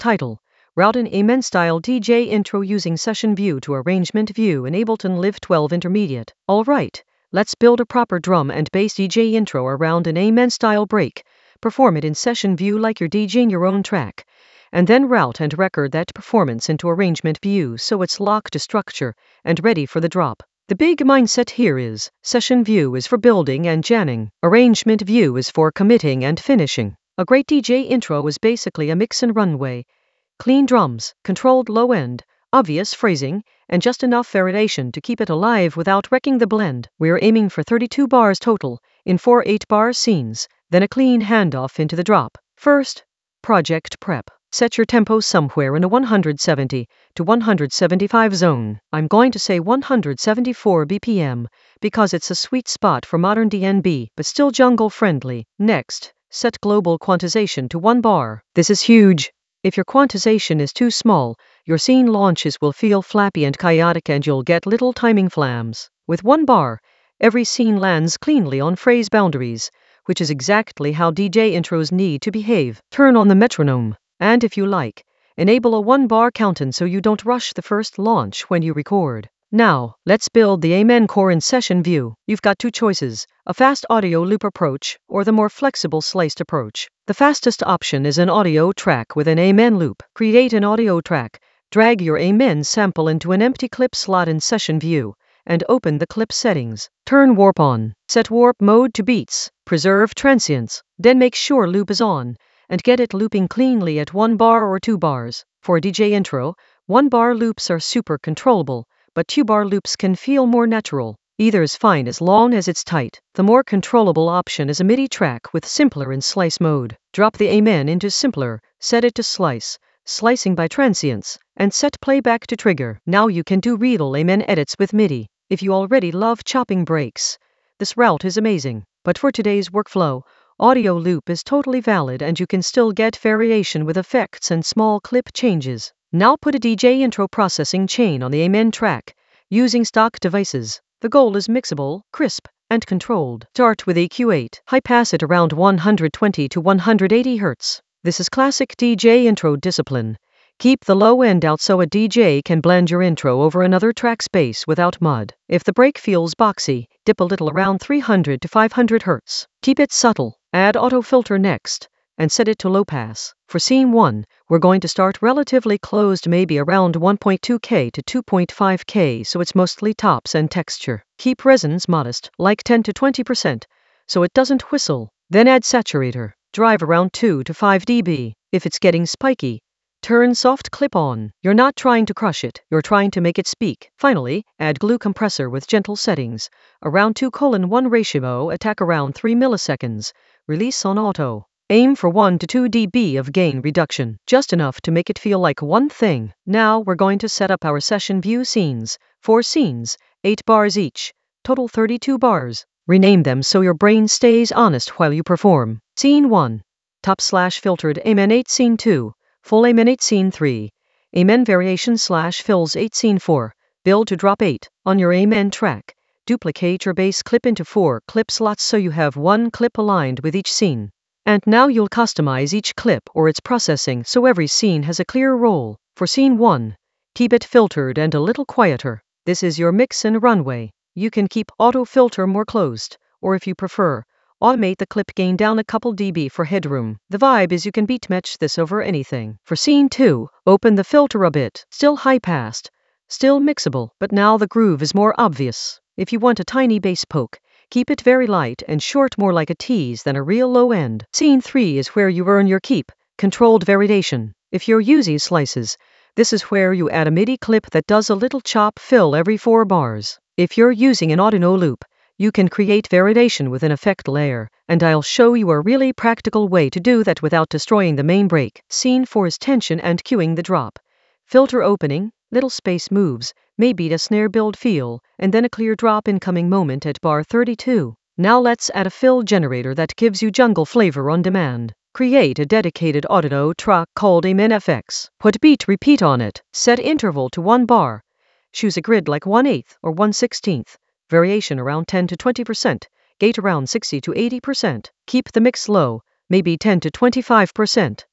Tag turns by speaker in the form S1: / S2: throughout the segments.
S1: Title: Route in Amen Style DJ Intro using Session View to Arrangement View in Ableton Live 12 Intermediate. Alright, let's build a proper drum and bass DJ intro around an Amen Style break. Perform it in Session View like you're DJing your own track. And then route and record that performance into Arrangement View so it's locked to structure and ready for the drop. The big mindset here is, Session View is for building and jamming. Arrangement View is for committing and finishing. A great DJ intro is basically a mix and runway. Clean drums, controlled low end, obvious phrasing, and just enough variation to keep it alive without wrecking the blend. We're aiming for 32 bars total, in 4 8-bar scenes, then a clean handoff into the drop. First, project prep. Set your tempo somewhere in a 170 to 175 zone. I'm going to say 174 BPM, because it's a sweet spot for modern DnB, but still jungle friendly. Next, set global quantization to 1 bar. This is huge. If your quantization is too small, your scene launches will feel flappy and chaotic and you'll get little timing flams. With 1 bar, every scene lands cleanly on phrase boundaries, which is exactly how DJ intros need to behave. Turn on the metronome. And if you like, enable a 1-bar count-in so you don't rush the first launch when you record. Now, let's build the Amen core in Session View. You've got 2 choices, a fast audio loop approach or the more flexible sliced approach. The fastest option is an audio track with an Amen loop. Create an audio track, drag your Amen sample into an empty clip slot in Session View, and open the clip settings. Turn warp on. Set warp mode to beats. Preserve transients. Then make sure loop is on, and get it looping cleanly at 1 bar or 2 bars. For a DJ intro, 1-bar loops are super controllable, but 2-bar loops can feel more natural. Either is fine as long as it's tight. The more controllable option is a MIDI track with simpler in slice mode. Drop the Amen into simpler, set it to slice, slicing by transients, and set playback to trigger. Now you can do real Amen edits with MIDI. If you already love chopping breaks, this route is amazing. But for today's workflow, audio loop is totally valid and you can still get variation with effects and small clip changes. Now put a DJ intro processing chain on the Amen track, using stock devices. The goal is mixable, crisp, and controlled. Start with EQ8. High pass it around 120 to 180 Hz. This is classic DJ intro discipline. Keep the low end out so a DJ can blend your intro over another track space without mud. If the break feels boxy, dip a little around 300 to 500 Hz. Keep it subtle. Add auto filter next, and set it to low pass. For scene 1, we're going to start relatively closed, maybe around 1.2K to 2.5K, so it's mostly tops and texture. Keep resonance modest, like 10 to 20%, so it doesn't whistle. Then add saturator. Drive around 2 to 5 dB. If it's getting spiky, turn soft clip on. You're not trying to crush it, you're trying to make it speak. Finally, add glue compressor with gentle settings. Around 2:1 ratio, attack around 3 milliseconds. Release on auto. Aim for 1 to 2 dB of gain reduction, just enough to make it feel like one thing. Now we're going to set up our Session View scenes. 4 scenes, 8 bars each, total 32 bars. Rename them so your brain stays honest while you perform. Scene 1. Top/filtered Amen 8 Scene 2. Full Amen 8 Scene 3. Amen variation/fills 8 Scene 4. Build to drop 8. On your Amen track, duplicate your bass clip into 4 clip slots so you have 1 clip aligned with each scene. And now you'll customize each clip or its processing so every scene has a clear role. For scene 1, keep it filtered and a little quieter. This is your mix and runway. You can keep auto filter more closed, or if you prefer, automate the clip gain down a couple dB for headroom. The vibe is you can beat match this over anything. For scene 2, open the filter a bit. Still high passed, still mixable, but now the groove is more obvious. If you want a tiny bass poke, keep it very light and short, more like a tease than a real low end. Scene 3 is where you earn your keep, controlled variation. If you're using slices, this is where you add a MIDI clip that does a little chop fill every 4 bars. If you're using an audio loop, you can create variation with an effect layer, and I'll show you a really practical way to do that without destroying the main break. Scene 4 is tension and cueing the drop. Filter opening, little space moves, maybe a snare build feel, and then a clear drop incoming moment at bar 32. Now let's add a fill generator that gives you jungle flavor on demand. Create a dedicated audio track called Amen FX. Put beat repeat on it. Set interval to 1 bar. Choose a grid like 1/8 or 1/16. Variation around 10 to 20%. Gate around 60 to 80%. Keep the mix low, maybe 10 to 25%.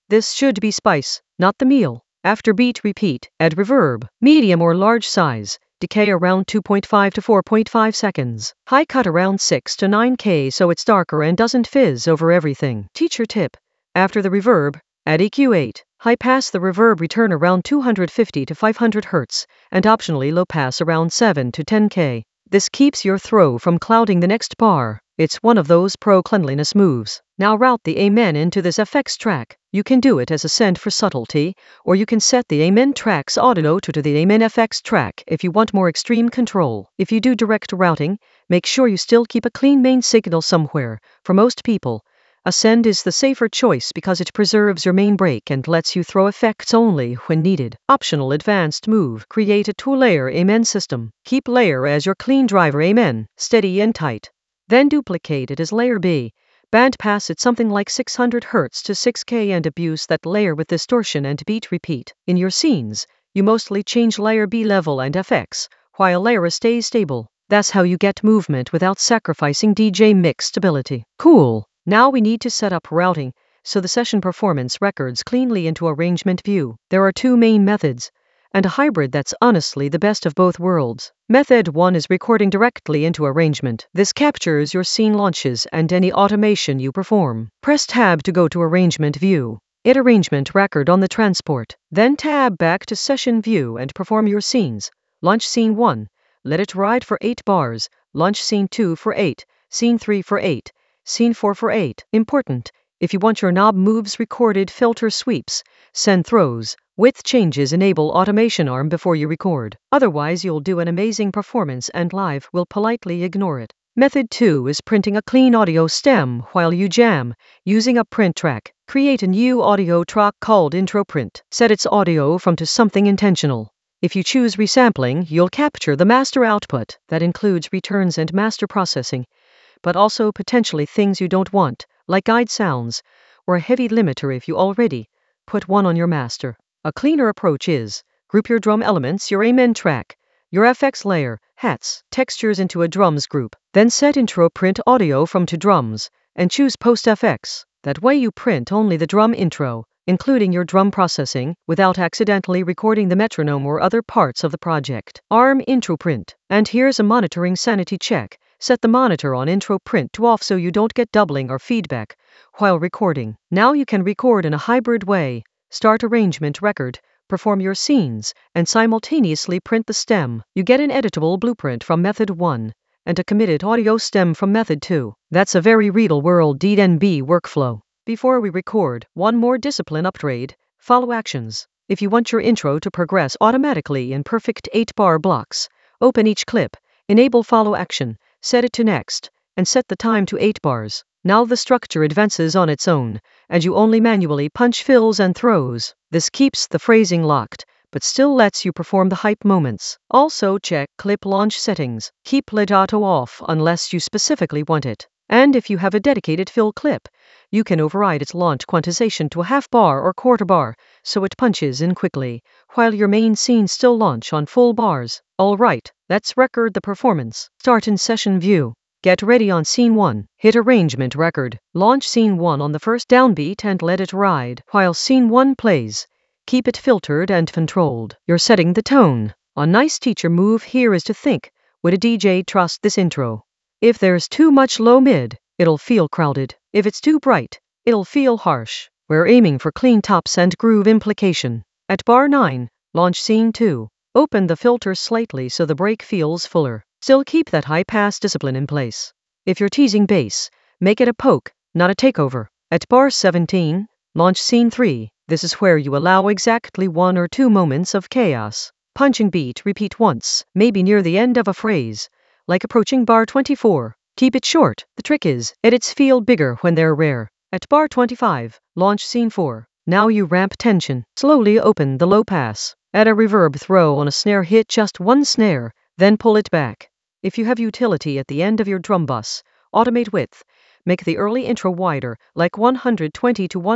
S1: This should be spice, not the meal. After beat repeat, add reverb, medium or large size. Decay around 2.5 to 4.5 seconds. High cut around 6 to 9K so it's darker and doesn't fizz over everything. Teacher tip. After the reverb, add EQ8. High pass the reverb return around 250 to 500 Hz, and optionally low pass around 7 to 10K. This keeps your throw from clouding the next bar. It's one of those pro cleanliness moves. Now route the Amen into this FX track. You can do it as a send for subtlety, or you can set the Amen track's audio to the Amen FX track if you want more extreme control. If you do direct routing, make sure you still keep a clean main signal somewhere. For most people, a send is the safer choice because it preserves your main break and lets you throw effects only when needed. Optional advanced move. Create a 2-layer Amen system. Keep layer as your clean driver Amen, steady and tight. Then duplicate it as layer B. Band pass it something like 600 Hz to 6K and abuse that layer with distortion and beat repeat. In your scenes, you mostly change layer B level and FX, while layer A stays stable. That's how you get movement without sacrificing DJ mix stability. Cool. Now we need to set up routing, so the session performance records cleanly into arrangement view. There are 2 main methods, and a hybrid that's honestly the best of both worlds. Method 1 is recording directly into arrangement. This captures your scene launches and any automation you perform. Press Tab to go to arrangement view. Hit arrangement record on the transport. Then tab back to session view and perform your scenes. Launch scene 1. Let it ride for 8 bars. Launch scene 2 for 8. Scene 3 for 8. Scene 4 for 8. Important. If you want your knob moves recorded, filter sweeps, send throws, width changes, enable automation arm before you record. Otherwise you'll do an amazing performance and live will politely ignore it. Method 2 is printing a clean audio stem while you jam, using a print track. Create a new audio track called intro print. Set its audio from to something intentional. If you choose resampling, you'll capture the master output. That includes returns and master processing, but also potentially things you don't want, like guide sounds, or a heavy limiter if you already put one on your master. A cleaner approach is, group your drum elements, your Amen track, your FX layer, hats, textures into a drums group. Then set intro print audio from to drums, and choose post FX. That way you print only the drum intro, including your drum processing, without accidentally recording the metronome or other parts of the project. ARM intro print. And here's a monitoring sanity check. Set the monitor on intro print to off so you don't get doubling or feedback while recording. Now you can record in a hybrid way. Start arrangement record, perform your scenes, and simultaneously print the stem. You get an editable blueprint from method 1 and a committed audio stem from method 2. That's a very real world DNB workflow. Before we record, one more discipline upgrade: follow actions. If you want your intro to progress automatically in perfect 8-bar blocks, open each clip, enable follow action, set it to next, and set the time to 8 bars. Now the structure advances on its own, and you only manually punch fills and throws. This keeps the phrasing locked, but still lets you perform the hype moments. Also check clip launch settings. Keep lead auto off unless you specifically want it. And if you have a dedicated fill clip, you can override its launch quantization to a half bar or quarter bar, so it punches in quickly, while your main scenes still launch on full bars. Alright, let's record the performance. Start in session view. Get ready on scene 1. Hit arrangement record. Launch scene 1 on the first downbeat and let it ride while scene 1 plays. Keep it filtered and controlled. You're setting the tone. A nice teacher move here is to think, would a DJ trust this intro? If there's too much low mid, it'll feel crowded. If it's too bright, it'll feel harsh. We're aiming for clean tops and groove implication. At bar 9, launch scene 2. Open the filter slightly so the break feels fuller. Still keep that high pass discipline in place. If you're teasing bass, make it a poke, not a takeover. At bar 17, launch scene 3. This is where you allow exactly 1 or 2 moments of chaos. Punching beat repeat once, maybe near the end of a phrase, like approaching bar 24. Keep it short. The trick is, edits feel bigger when they're rare. At bar 25, launch scene 4. Now you ramp tension. Slowly open the low pass. Add a reverb throw on a snare, hit just 1 snare, then pull it back. If you have utility at the end of your drum bus, automate width. Make the early intro wider, like 120 to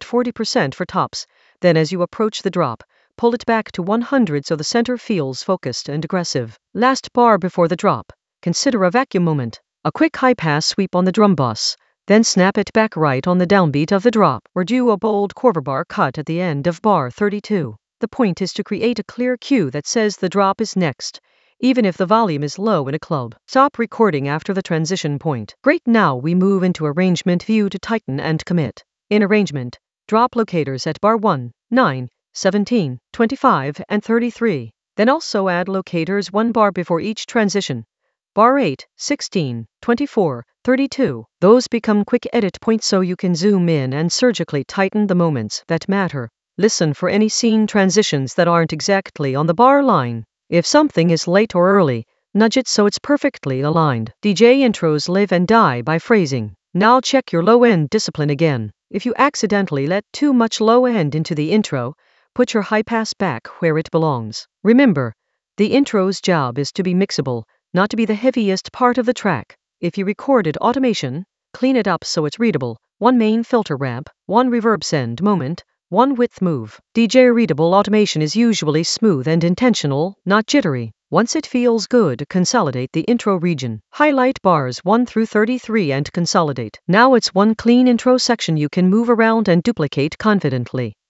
S1: 140% for tops. Then as you approach the drop, pull it back to 100 so the center feels focused and aggressive. Last bar before the drop. Consider a vacuum moment. A quick high pass sweep on the drum bus, Then snap it back right on the downbeat of the drop, or do a bold quarter bar cut at the end of bar 32. The point is to create a clear cue that says the drop is next, even if the volume is low in a club. Stop recording after the transition point. Great, now we move into arrangement view to tighten and commit. In arrangement, drop locators at bar 1, 9, 17, 25, and 33. Then also add locators 1 bar before each transition. Bar 8, 16, 24, 32. Those become quick edit points so you can zoom in and surgically tighten the moments that matter. Listen for any scene transitions that aren't exactly on the bar line. If something is late or early, nudge it so it's perfectly aligned. DJ intros live and die by phrasing. Now check your low-end discipline again. If you accidentally let too much low-end into the intro, put your high pass back where it belongs. Remember, the intro's job is to be mixable, not to be the heaviest part of the track. If you recorded automation, clean it up so it's readable. 1 main filter ramp, 1 reverb send moment, 1 width move. DJ readable automation is usually smooth and intentional, not jittery. Once it feels good, consolidate the intro region. Highlight bars 1 through 33 and consolidate. Now it's one clean intro section you can move around and duplicate confidently.